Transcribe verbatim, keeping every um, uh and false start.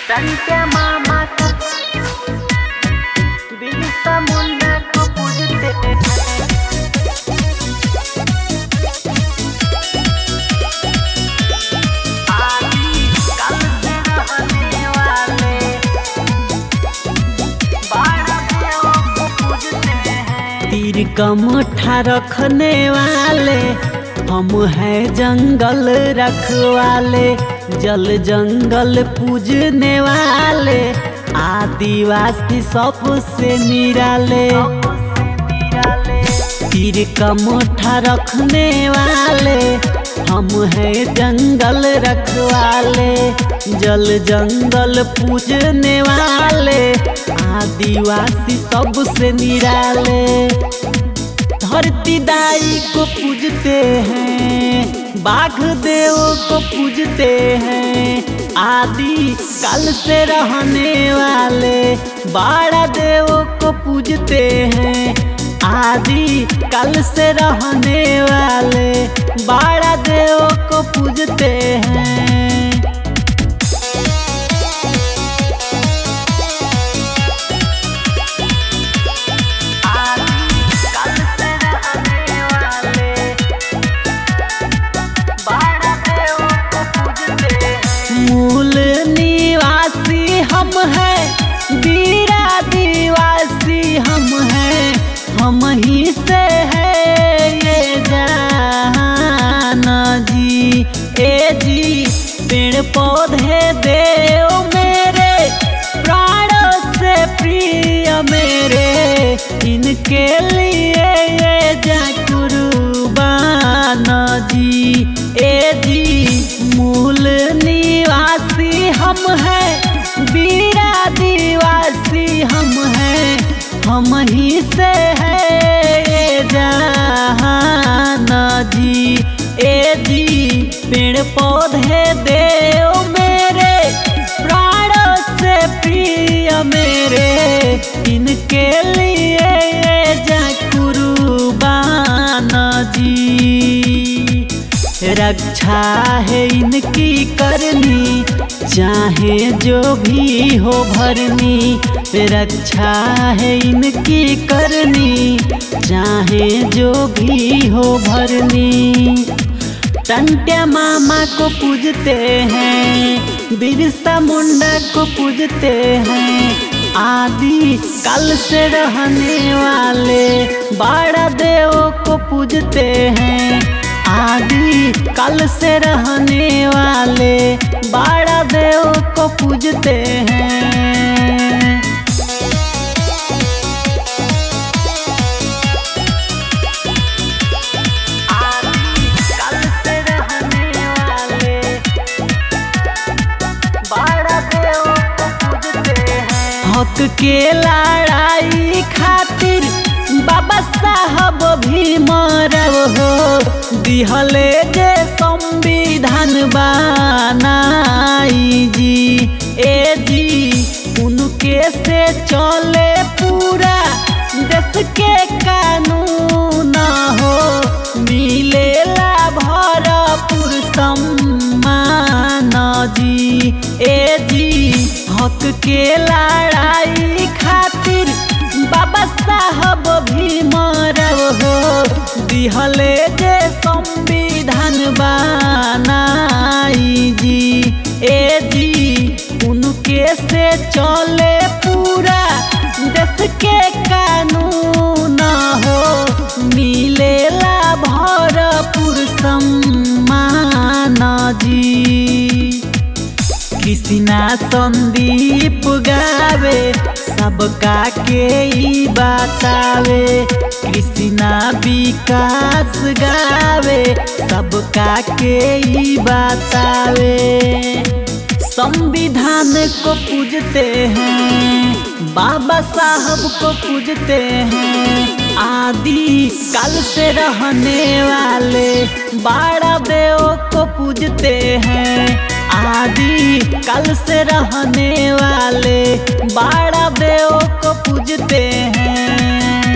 संत्या मामा को बिरसा मुंडा को पूजते हैं। तीर का मुठा रखने वाले हम हैं जंगल रखवाले, जल जंगल पूजने वाले आदिवासी सबसे निराले। तीर का मुठा रखने वाले हम हैं जंगल रखवाले, जल जंगल पूजने वाले आदिवासी सबसे निराले। धरती दाई को पूजते हैं, बाघ देव को पूजते हैं, आदि काल से रहने वाले बाड़ा देव को पूजते हैं, आदि काल से रहने वाले बाड़ा देव को पूजते हैं। मूल निवासी हम हैं, बीरा आदिवासी हम हैं, हम ही से है ये जान जी। ए जी पेड़ पौधे देव मेरे प्राणों से प्रिय मेरे, इनके लिए ये जा कुर्बान जी। ए जी मूल निवासी हम हैं, बीरा आदिवासी हम हैं, हम ही से है ये जहान जी। ए जी पेड़ पौधे देव मेरे प्राणों से प्रिय मेरे, इनके लिए ये जा कुर्बान जी। रक्षा है इनकी करनी चाहे जो भी हो भरनी, रक्षा है इनकी करनी चाहे जो भी हो भरनी। संत्या मामा को पूजते हैं, बिरसा मुंडा को पूजते हैं, आदि काल से रहने वाले बाड़ा देव को पूजते हैं, आदि काल से रहने वाले बाड़ा देव को पूजते हैं। काल से रहने वाले बाड़ा देव को पूजते हैं। हक के लड़ाई खातिर बाबा साहब भी मरव हो, दिहले जे संविधान बनाई जी। ए जी उनके से चले पूरा देश के कानून हो, मिलेला भरपूर सम्मान जी। ए जी हक के लड़ाई खातिर बाबा साहब भी मरव हो, दिहले जे संविधान बनाई जी। ए जी उनके से चले पूरा देश के कानून हो, मिलेला भरपूर सम्मान जी। कृष्णा संदीप गावे सबका के ही बतावे, कृष्णा विकास गावे सबका के ही बतावे। संविधान को पूजते हैं, बाबा साहब को पूजते हैं, आदि काल से रहने वाले बाड़ा देव को पूजते हैं, आदि काल से रहने वाले बाड़ा देव को पूजते हैं।